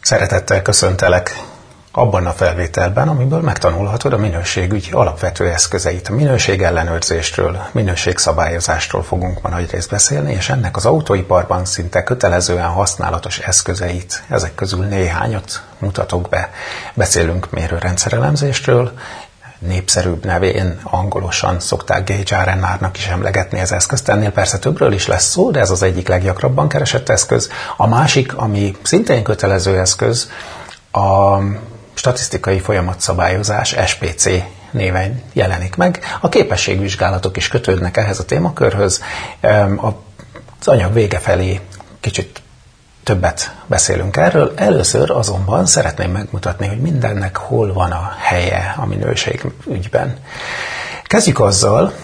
Szeretettel köszöntelek abban a felvételben, amiből megtanulhatod a minőségügy alapvető eszközeit. A minőségellenőrzésről, minőségszabályozásról fogunk ma nagyrészt beszélni, és ennek az autóiparban szinte kötelezően használatos eszközeit, ezek közül néhányat mutatok be. Beszélünk mérőrendszerelemzésről, népszerűbb nevén angolosan szokták Gauge RNR-nak is emlegetni az eszközt. Ennél persze többről is lesz szó, de ez az egyik leggyakrabban keresett eszköz. A másik, ami szintén kötelező eszköz, a statisztikai folyamatszabályozás, SPC néven jelenik meg. A képességvizsgálatok is kötődnek ehhez a témakörhöz. Az anyag vége felé kicsit többet beszélünk erről. Először azonban szeretném megmutatni, hogy mindennek hol van a helye a minőségügyben. Kezdjük azzal,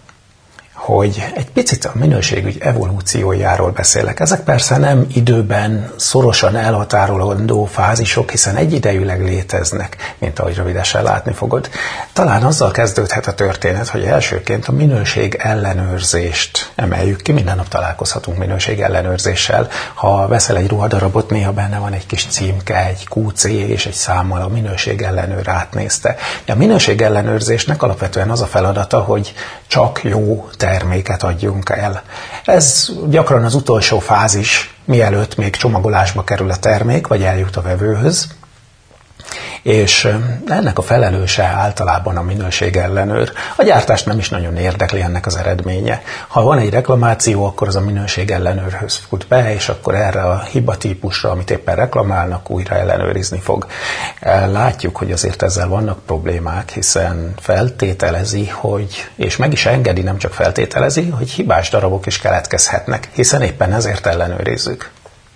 hogy egy picit a minőségügy evolúciójáról beszélek. Ezek persze nem időben szorosan elhatárolandó fázisok, hiszen egyidejűleg léteznek, mint ahogy rövidesen látni fogod. Talán azzal kezdődhet a történet, hogy elsőként a minőség ellenőrzést emeljük ki. Minden nap találkozhatunk minőség ellenőrzéssel. Ha veszel egy ruhadarabot, néha benne van egy kis címke, egy QC és egy számmal, a minőség ellenőr átnézte. A minőség ellenőrzésnek alapvetően az a feladata, hogy csak jó terméket adjunk el. Ez gyakran az utolsó fázis, mielőtt még csomagolásba kerül a termék, vagy eljut a vevőhöz, és ennek a felelőse általában a minőségellenőr. A gyártást nem is nagyon érdekli ennek az eredménye. Ha van egy reklamáció, akkor az a minőségellenőrhöz fut be, és akkor erre a hibatípusra, amit éppen reklamálnak, újra ellenőrizni fog. Látjuk, hogy azért ezzel vannak problémák, hiszen feltételezi, hogy, és meg is engedi, nem csak feltételezi, hogy hibás darabok is keletkezhetnek, hiszen éppen ezért ellenőrizzük.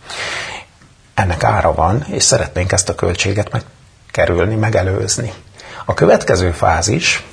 Ennek ára van, és szeretnénk ezt a költséget megkerülni, megelőzni. A következő fázis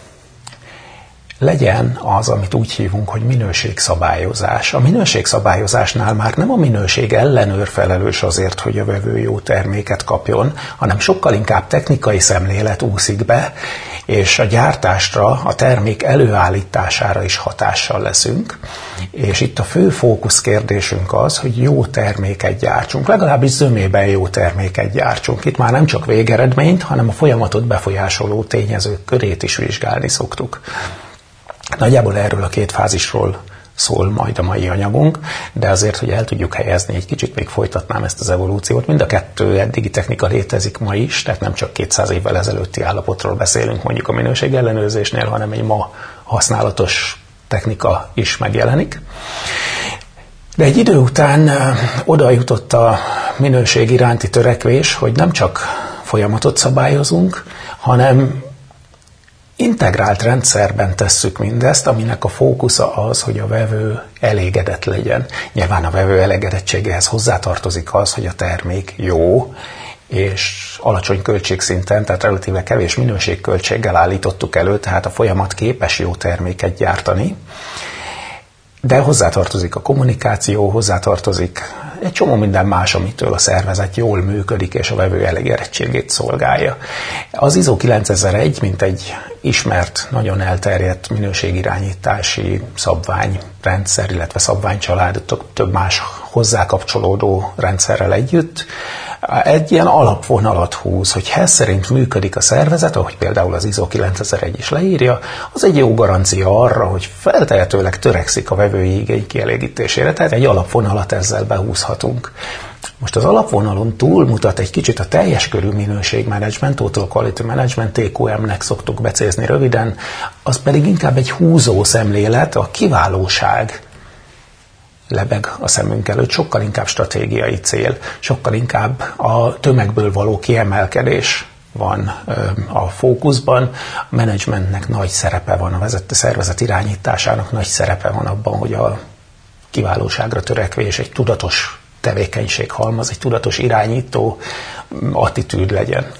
legyen az, amit úgy hívunk, hogy minőségszabályozás. A minőségszabályozásnál már nem a minőség ellenőr felelős azért, hogy a vevő jó terméket kapjon, hanem sokkal inkább technikai szemlélet úszik be, és a gyártásra, a termék előállítására is hatással leszünk. És itt a fő fókusz kérdésünk az, hogy jó terméket gyártsunk, legalábbis zömében jó terméket gyártsunk. Itt már nem csak végeredményt, hanem a folyamatot befolyásoló tényezők körét is vizsgálni szoktuk. Nagyjából erről a két fázisról szól majd a mai anyagunk, de azért, hogy el tudjuk helyezni, egy kicsit még folytatnám ezt az evolúciót. Mind a kettő eddigi technika létezik ma is, tehát nem csak 200 évvel ezelőtti állapotról beszélünk mondjuk a minőségellenőrzésnél, hanem egy ma használatos technika is megjelenik. De egy idő után oda jutott a minőség iránti törekvés, hogy nem csak folyamatot szabályozunk, hanem integrált rendszerben tesszük mindezt, aminek a fókusza az, hogy a vevő elégedett legyen. Nyilván a vevő elégedettségéhez hozzátartozik az, hogy a termék jó, és alacsony költségszinten, tehát relatíve kevés minőségköltséggel állítottuk elő, tehát a folyamat képes jó terméket gyártani. De hozzátartozik a kommunikáció, hozzátartozik egy csomó minden más, amitől a szervezet jól működik, és a vevő elégedettségét szolgálja. Az ISO 9001, mint egy ismert, nagyon elterjedt minőségirányítási szabványrendszer, illetve szabványcsalád több más hozzá kapcsolódó rendszerrel együtt, egy ilyen alapvonalat húz, hogy ez szerint működik a szervezet, ahogy például az ISO 9001 is leírja, az egy jó garancia arra, hogy feltehetőleg törekszik a vevői igény kielégítésére, tehát egy alapvonalat ezzel behúzhatunk. Most az alapvonalon túlmutat egy kicsit a teljes körű minőségmenedzsment, Total Quality Management, TQM-nek szoktuk becézni röviden, az pedig inkább egy húzó szemlélet, a kiválóság lebeg a szemünk előtt, sokkal inkább stratégiai cél, sokkal inkább a tömegből való kiemelkedés van a fókuszban. A menedzsmentnek nagy szerepe van, a vezető szervezet irányításának nagy szerepe van abban, hogy a kiválóságra törekvés egy tudatos tevékenységhalmaz, egy tudatos irányító attitűd legyen.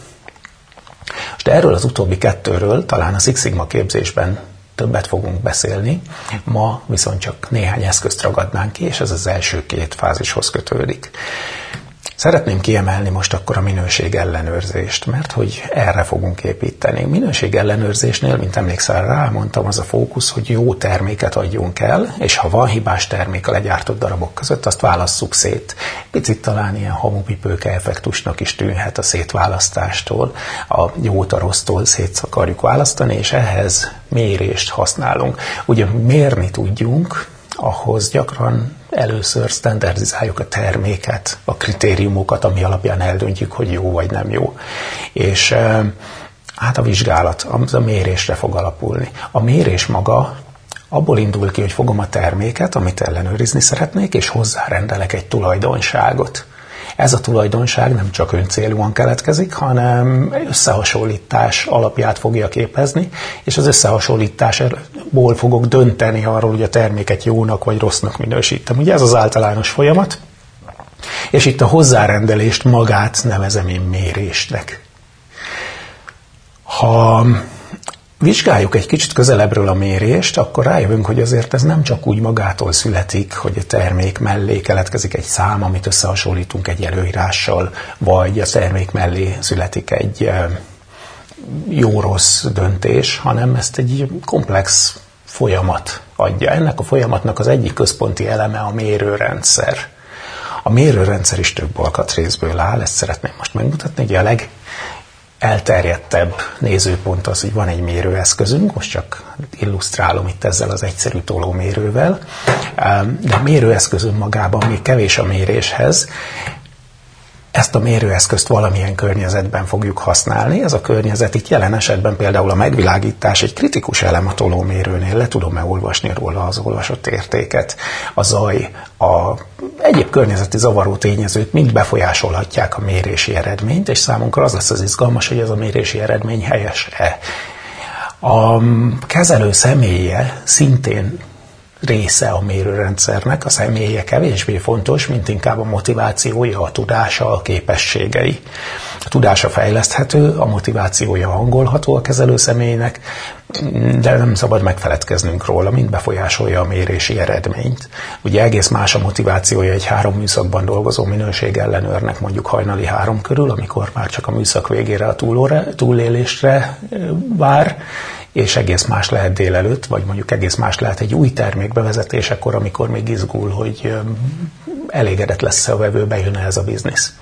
És de erről az utóbbi kettőről talán a Six Sigma képzésben többet fogunk beszélni, ma viszont csak néhány eszközt ragadnánk ki, és ez az első két fázishoz kötődik. Szeretném kiemelni most akkor a minőségellenőrzést, mert hogy erre fogunk építeni. Minőségellenőrzésnél, mint emlékszel rá, mondtam, az a fókusz, hogy jó terméket adjunk el, és ha van hibás termék a legyártott darabok között, azt válasszuk szét. Picit talán ilyen hamupipőke effektusnak is tűnhet a szétválasztástól, a jót a rossztól szét akarjuk választani, és ehhez mérést használunk. Ugye mérni tudjunk, ahhoz gyakran először standardizáljuk a terméket, a kritériumokat, ami alapján eldöntjük, hogy jó vagy nem jó. És hát a vizsgálat, az a mérésre fog alapulni. A mérés maga abból indul ki, hogy fogom a terméket, amit ellenőrizni szeretnék, és hozzárendelek egy tulajdonságot. Ez a tulajdonság nem csak öncélúan keletkezik, hanem összehasonlítás alapját fogja képezni, és az összehasonlításból fogok dönteni arról, hogy a terméket jónak vagy rossznak minősítem. Ugye ez az általános folyamat, és itt a hozzárendelést magát nevezem én mérésnek. Ha vizsgáljuk egy kicsit közelebbről a mérést, akkor rájövünk, hogy azért ez nem csak úgy magától születik, hogy a termék mellé keletkezik egy szám, amit összehasonlítunk egy előírással, vagy a termék mellé születik egy jó-rossz döntés, hanem ezt egy komplex folyamat adja. Ennek a folyamatnak az egyik központi eleme a mérőrendszer. A mérőrendszer is több alkatrészből áll, ezt szeretném most megmutatni, hogy a elterjedtebb nézőpont az, hogy van egy mérőeszközünk, most csak illusztrálom itt ezzel az egyszerű tolómérővel, de a mérőeszköz önmagában még kevés a méréshez. Ezt a mérőeszközt valamilyen környezetben fogjuk használni. Ez a környezet itt jelen esetben például a megvilágítás egy kritikus elem a tolómérőnél, le tudom-e olvasni róla az olvasott értéket, a zaj, egyéb környezeti zavaró tényezők mind befolyásolhatják a mérési eredményt, és számunkra az lesz az izgalmas, hogy ez a mérési eredmény helyes-e. A kezelő személye szintén része a mérőrendszernek, a személye kevésbé fontos, mint inkább a motivációja, a tudása, a képességei. A tudása fejleszthető, a motivációja hangolható a kezelő személynek, de nem szabad megfeledkeznünk róla, mint befolyásolja a mérési eredményt. Ugye egész más a motivációja egy 3 műszakban dolgozó minőségellenőrnek, mondjuk hajnali 3 körül, amikor már csak a műszak végére a túlélésre vár, és egész más lehet délelőtt, vagy mondjuk egész más lehet egy új termék bevezetésekor, amikor még izgul, hogy elégedett lesz-e a vevő, bejön ez a biznisz.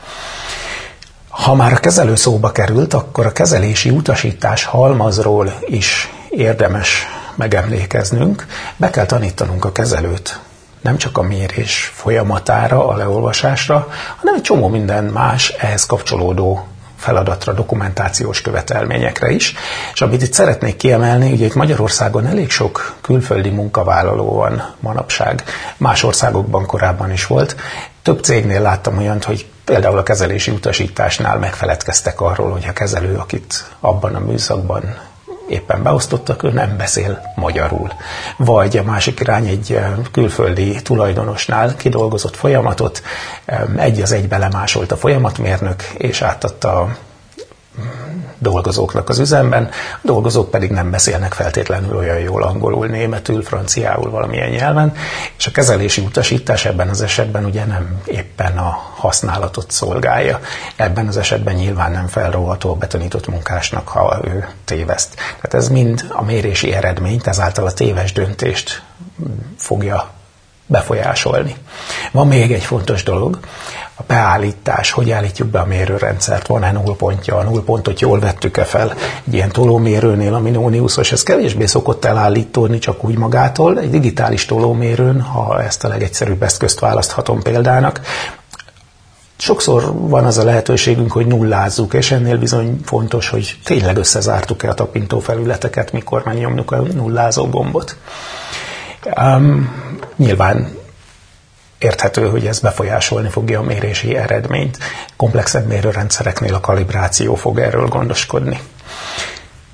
Ha már a kezelő szóba került, akkor a kezelési utasítás halmazról is érdemes megemlékeznünk. Be kell tanítanunk a kezelőt nem csak a mérés folyamatára, a leolvasásra, hanem egy csomó minden más ehhez kapcsolódó feladatra, dokumentációs követelményekre is. És amit itt szeretnék kiemelni, ugye itt Magyarországon elég sok külföldi munkavállaló van manapság. Más országokban korábban is volt. Több cégnél láttam olyant, hogy például a kezelési utasításnál megfeledkeztek arról, hogy a kezelő, akit abban a műszakban éppen beosztottak, ő nem beszél magyarul. Vagy a másik irány egy külföldi tulajdonosnál kidolgozott folyamatot, egy az egybe lemásolt a folyamatmérnök, és átadta a dolgozóknak az üzemben, a dolgozók pedig nem beszélnek feltétlenül olyan jól angolul, németül, franciául, valamilyen nyelven, és a kezelési utasítás ebben az esetben ugye nem éppen a használatot szolgálja. Ebben az esetben nyilván nem felróható a betanított munkásnak, ha ő téveszt. Tehát ez mind a mérési eredményt, ezáltal a téves döntést fogja befolyásolni. Van még egy fontos dolog, a beállítás, hogy állítjuk be a mérőrendszert, van-e nullpontja, a nullpontot jól vettük-e fel. Egy ilyen tolómérőnél, a Minoniusos, ez kevésbé szokott elállítani csak úgy magától. Egy digitális tolómérőn, ha ezt a legegyszerűbb eszközt választhatom példának, sokszor van az a lehetőségünk, hogy nullázzuk, és ennél bizony fontos, hogy tényleg összezártuk-e a tapintófelületeket, mikor megnyomjuk a nullázó gombot. Nyilván érthető, hogy ez befolyásolni fogja a mérési eredményt. Komplexebb mérőrendszereknél a kalibráció fog erről gondoskodni.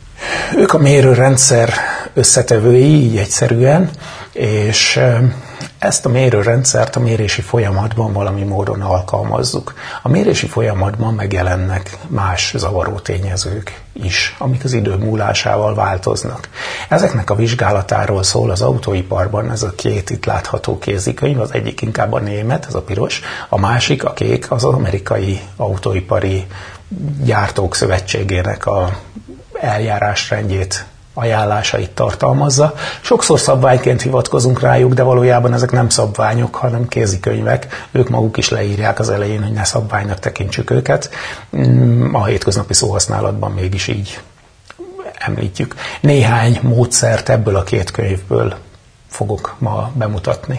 Ők a mérőrendszer összetevői, így egyszerűen, és ezt a mérőrendszert a mérési folyamatban valami módon alkalmazzuk. A mérési folyamatban megjelennek más zavaró tényezők is, amik az idő múlásával változnak. Ezeknek a vizsgálatáról szól az autóiparban ez a két itt látható kézikönyv, az egyik inkább a német, ez a piros, a másik, a kék, az amerikai autóipari gyártók szövetségének a eljárásrendjét, ajánlásait tartalmazza. Sokszor szabványként hivatkozunk rájuk, de valójában ezek nem szabványok, hanem kézikönyvek. Ők maguk is leírják az elején, hogy ne szabványnak tekintsük őket. A hétköznapi szóhasználatban mégis így említjük. Néhány módszert ebből a két könyvből fogok ma bemutatni.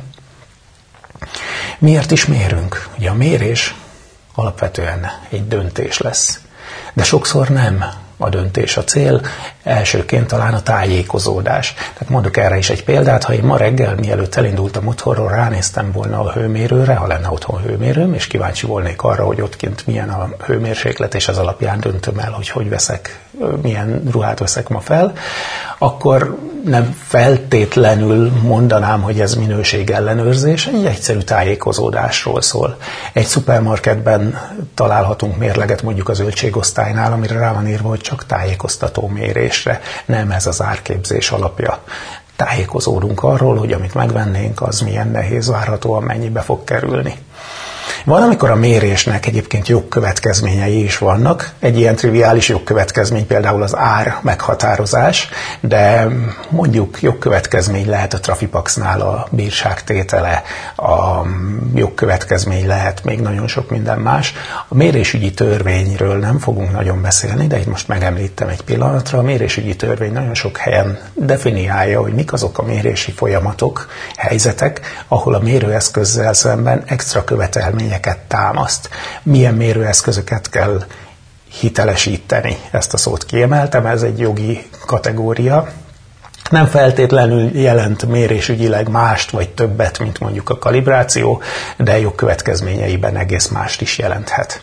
Miért is mérünk? Ugye a mérés alapvetően egy döntés lesz, de sokszor nem a döntés a cél, elsőként talán a tájékozódás. Tehát mondok erre is egy példát, ha én ma reggel, mielőtt elindultam otthonról, ránéztem volna a hőmérőre, ha lenne otthon hőmérőm, és kíváncsi volnék arra, hogy ott kint milyen a hőmérséklet, és az alapján döntöm el, hogy veszek, milyen ruhát veszek ma fel, akkor nem feltétlenül mondanám, hogy ez minőségellenőrzés, egy egyszerű tájékozódásról szól. Egy szupermarketben találhatunk mérleget mondjuk a zöldségosztálynál, amire rá van írva, hogy csak tájékoztató mérésre. Nem ez az árképzés alapja. Tájékozódunk arról, hogy amit megvennénk, az milyen nehéz, várhatóan mennyibe fog kerülni. Van, amikor a mérésnek egyébként jogkövetkezményei is vannak. Egy ilyen triviális jogkövetkezmény például az ár meghatározás, de mondjuk jogkövetkezmény lehet a Trafipaxnál a bírság tétele, a jogkövetkezmény lehet még nagyon sok minden más. A mérésügyi törvényről nem fogunk nagyon beszélni, de itt most megemlítem egy pillanatra. A mérésügyi törvény nagyon sok helyen definiálja, hogy mik azok a mérési folyamatok, helyzetek, ahol a mérőeszközzel szemben extra követelményeket támaszt. Milyen mérőeszközöket kell hitelesíteni? Ezt a szót kiemeltem, ez egy jogi kategória. Nem feltétlenül jelent mérésügyileg mást vagy többet, mint mondjuk a kalibráció, de jogkövetkezményeiben egész mást is jelenthet.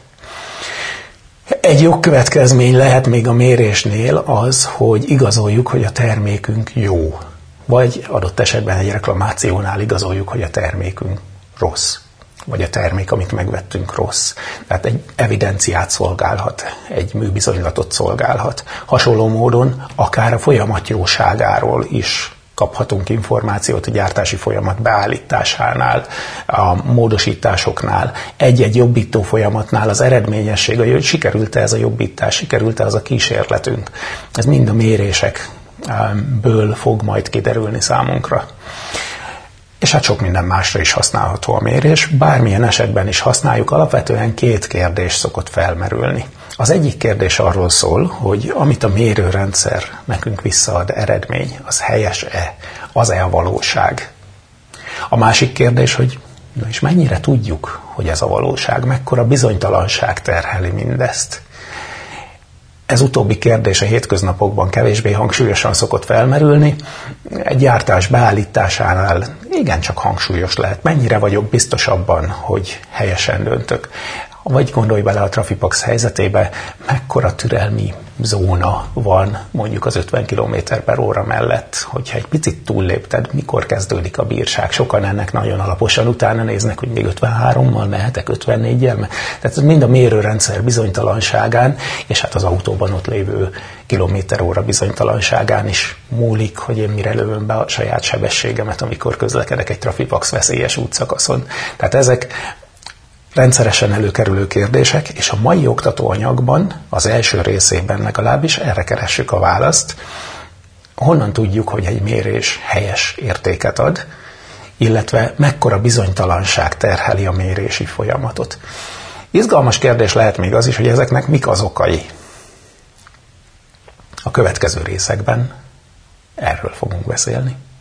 Egy jogkövetkezmény lehet még a mérésnél az, hogy igazoljuk, hogy a termékünk jó. Vagy adott esetben egy reklamációnál igazoljuk, hogy a termékünk rossz. Vagy a termék, amit megvettünk, rossz. Tehát egy evidenciát szolgálhat, egy műbizonylatot szolgálhat. Hasonló módon akár a folyamat jóságáról is kaphatunk információt a gyártási folyamat beállításánál, a módosításoknál, egy-egy jobbító folyamatnál az eredményesség, hogy sikerült-e ez a jobbítás, sikerült-e az a kísérletünk. Ez mind a mérésekből fog majd kiderülni számunkra. És hát sok minden másra is használható a mérés. Bármilyen esetben is használjuk, alapvetően két kérdés szokott felmerülni. Az egyik kérdés arról szól, hogy amit a mérőrendszer nekünk visszaad eredmény, az helyes-e, az-e a valóság. A másik kérdés, hogy na és mennyire tudjuk, hogy ez a valóság, mekkora bizonytalanság terheli mindezt. Ez utóbbi kérdés a hétköznapokban kevésbé hangsúlyosan szokott felmerülni. Egy gyártás beállításánál igencsak hangsúlyos lehet. Mennyire vagyok biztos abban, hogy helyesen döntök. Vagy gondolj bele a Trafipax helyzetébe, mekkora türelmi zóna van mondjuk az 50 km/h mellett, hogyha egy picit túllépted, mikor kezdődik a bírság. Sokan ennek nagyon alaposan utána néznek, hogy még 53-mal mehetek, 54-jel. Tehát ez mind a mérőrendszer bizonytalanságán, és hát az autóban ott lévő kilométer-óra bizonytalanságán is múlik, hogy én mire lövöm be a saját sebességemet, amikor közlekedek egy Trafipax veszélyes útszakaszon. Tehát ezek rendszeresen előkerülő kérdések, és a mai oktatóanyagban, az első részében legalábbis erre keressük a választ. Honnan tudjuk, hogy egy mérés helyes értéket ad, illetve mekkora bizonytalanság terheli a mérési folyamatot. Izgalmas kérdés lehet még az is, hogy ezeknek mik az okai. A következő részekben erről fogunk beszélni.